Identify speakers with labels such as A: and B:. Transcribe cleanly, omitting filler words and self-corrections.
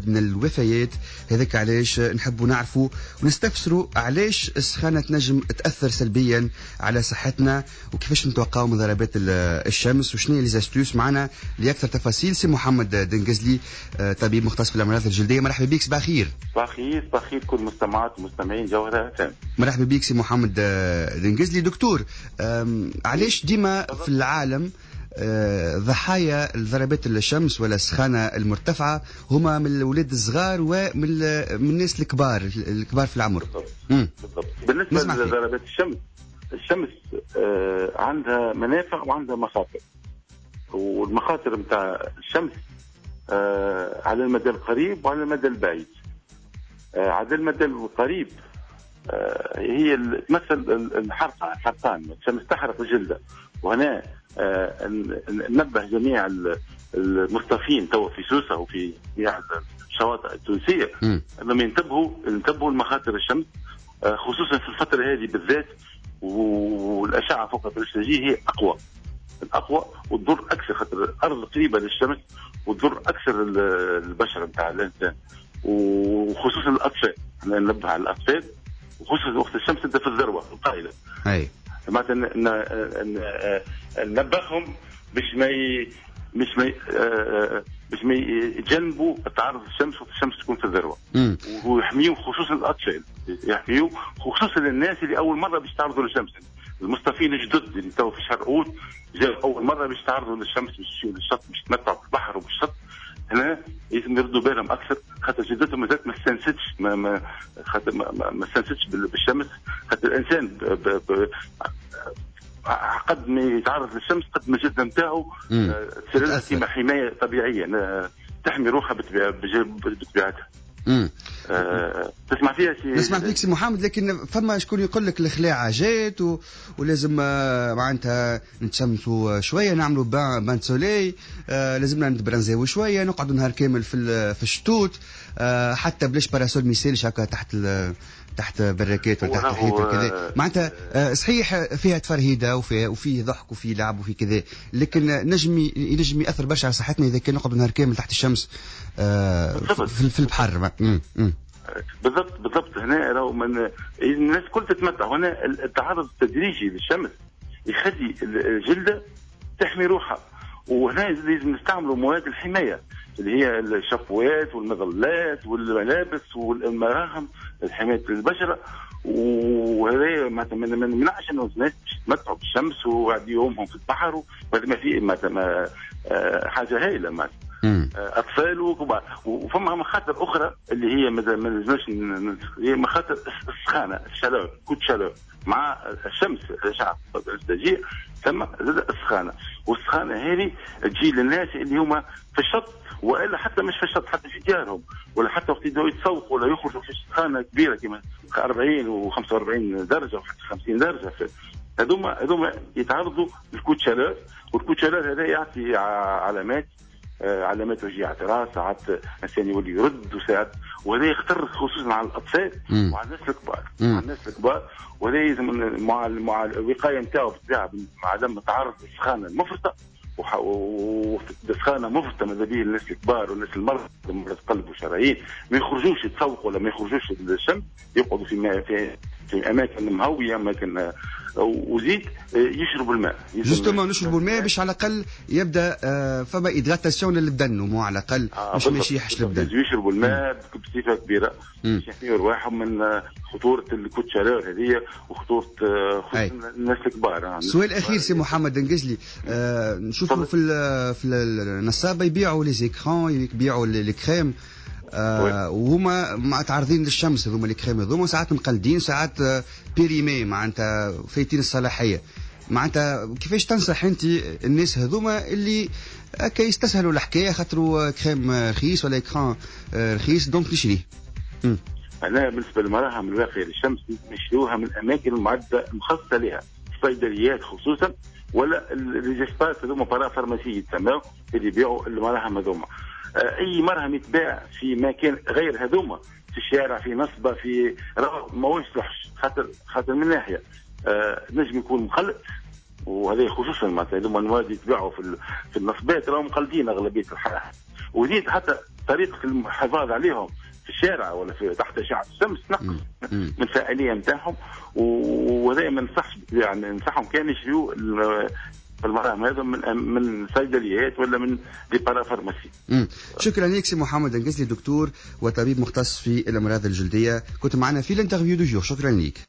A: من الوفيات. هذاك علاش نحبوا نعرفوا ونستفسروا علاش السخانة تنجم تأثر سلبيا على صحتنا، وكيفاش نتوقعوا من ضربات الشمس، وشنو هي ليزاستوس. معنا لأكثر تفاصيل سي محمد دنجزلي، طبيب مختص في الأمراض الجلدية. مرحبا بك، صباح الخير.
B: صباح الخير كل مستمعات ومستمعين جوهرة FM.
A: مرحبا بك سي محمد دنجزلي. دكتور، علاش ديما في العالم ضحايا ضربات الشمس ولا السخانة المرتفعة هما من الأولاد الصغار ومن الناس الكبار في العمر؟
B: بالضبط. بالنسبة لضربات الشمس عندها منافع وعندها مخاطر. والمخاطر متاع الشمس على المدى القريب وعلى المدى البعيد. على المدى القريب هي تمثل الحرقان. الشمس تحرق الجلد، وهنا ننبه جميع المصطفين توا في سوسة وفي الشواطئ التونسية انهم ينتبهوا لمخاطر الشمس، خصوصا في الفترة هذه بالذات. والأشعة فوق البنفسجية هي الأقوى وتضر أكثر، خاطر الأرض قريبة للشمس وتضر أكثر البشرة نتاع الإنسان، وخصوصا الأطفال. ننبه على الأطفال وخصوصا وقت الشمس تبدا في الذروة القائلة. معناتها ننبههم باش ما يتجنبوا التعرض للشمس وقت الشمس تكون في الذروة، ويحميهم خصوصا الأطفال، يحميهم خصوصا الناس اللي أول مرة باش يتعرضوا للشمس. المصطفين الجدد اللي تو في شهر أوت جاء أول مرة باش يتعرضوا للشمس، باش يمشيوا للشط، باش يتمتعوا في البحر وبالشط. هنا لازم يردوا بالهم أكثر، خاطر جدتهم مازالت ما استنستش بالشمس. خاطر الإنسان قد ما يتعرض للشمس قد ما الجلد نتاعو تصير كيما حماية طبيعية تحمي روحها بطبيعتها. تسمع فيها
A: نسمع فيك سي محمد، لكن فما شكون يقول لك الخلاعة جات ولازم معناتها نتشمسوا شوية، نعملوا بان سولي، لازمنا نتبرنزاو شوية، نقعدوا نهار كامل في الشتوت، حتى بلاش باراسول ميسيلش هكا تحت براكات ولا تحت الحيط وكذا. معناتها صحيح فيها تفرهيدة وفيه ضحك وفيه لعب وفيه كذا، لكن ينجم يأثر برشا على صحتنا إذا كان نقعد نهار كامل تحت الشمس في البحر.
B: بالضبط. هنا راهو الناس كل تتمتع. هنا التعرض التدريجي للشمس يخلي الجلدة تحمي روحها، وهنا لازم نستعملوا مواد الحماية اللي هي الشفوات والمظلات والملابس والمراهم لحماية البشرة. وهذا ما نمنعش انه الناس يتمتعوا بالشمس وقاعد يومهم في البحر، وهذا ما فيه حاجة هايلة معناتها. اطفال وكبار. وفما مخاطر اخرى اللي هي ما لازمش، هي مخاطر السخانه، الشالور، كوت شالور مع الشمس، الاشعه البنفسجيه ثم زاد السخانه. والسخانه هذه تجي للناس اللي هما في الشط، والا حتى مش في الشط، حتى في ديارهم، ولا حتى وقت يبداو يتسوقوا ولا يخرجوا في سخانه كبيره كما 40 و45 درجه وحتى 50 درجه. هذوما يتعرضوا للكوت شالور. والكوت شالور هذا يعطي علامات وجيعة راس، ساعات الإنسان يولي يرد وساعات، وهذا يختر خصوصا على الأطفال وعلى الناس الكبار. وهذا لازم مع الوقاية نتاعو بالطبيعة مع عدم التعرض للسخانة المفرطة. والسخانة مفرطة ماذا به الناس الكبار والناس المرضى قلب وشرايين ما يخرجوش يتسوقوا ولا ما يخرجوش للشمس، يقعدوا في أماكن مهوية، أماكن وزيد يشربوا الماء.
A: جوستومون نشربوا الماء باش على الأقل يبدأ فما إدغاتاسيون للبدن، ومو على الأقل باش ما يشيحش البدن.
B: يشربوا الماء بصفة كبيرة باش يحميوا رواحهم من خطورة الكوت شالور هذه وخطورة الناس الكبار.
A: سؤال أخير سي محمد دنجزلي، نشوفوا في النصابة يبيعوا لي زيكران، يبيعوا لي كريم، وهما متعرضين للشمس. هذوما لي كريم هذوما ساعات مقلدين، ساعات بيريمي، معناتها فايتين الصلاحية. معناتها كيفاش تنصح انت الناس هذوما اللي هكا يستسهلوا الحكاية خاطروا كريم رخيص ولا إكران رخيص دونك نشريه؟
B: أنا بالنسبة للمراهم الواقية للشمس نشروها من الأماكن المعدة مخصصة لها، الصيدليات خصوصا، ولا الريجسبات هذوما بارافارماسي يتسموا اللي يبيعوا المراهم هذوما. أي مرهم يتباع في مكان غير هذوما، في الشارع، في نصبة، في ما يصلحش، خاطر من ناحية نجم يكون مخلط، وهذا خصوصا معناتها هذوما المواد يتباعوا في النصبات راهم مقلدين أغلبية الحالات، وزيد حتى طريقه الحفاظ عليهم في الشارع ولا في تحت اشعه الشمس تنقص من الفاعليه نتاعهم. وهذا ما ننصحش يعني ننصحهم كان يشريوا المراهم هذا من الصيدليات ولا من دي بارافارماسي.
A: شكرا لك سي محمد القزلي، دكتور وطبيب مختص في الامراض الجلديه، كنت معنا في الانترفيو دو جور. شكرا لك.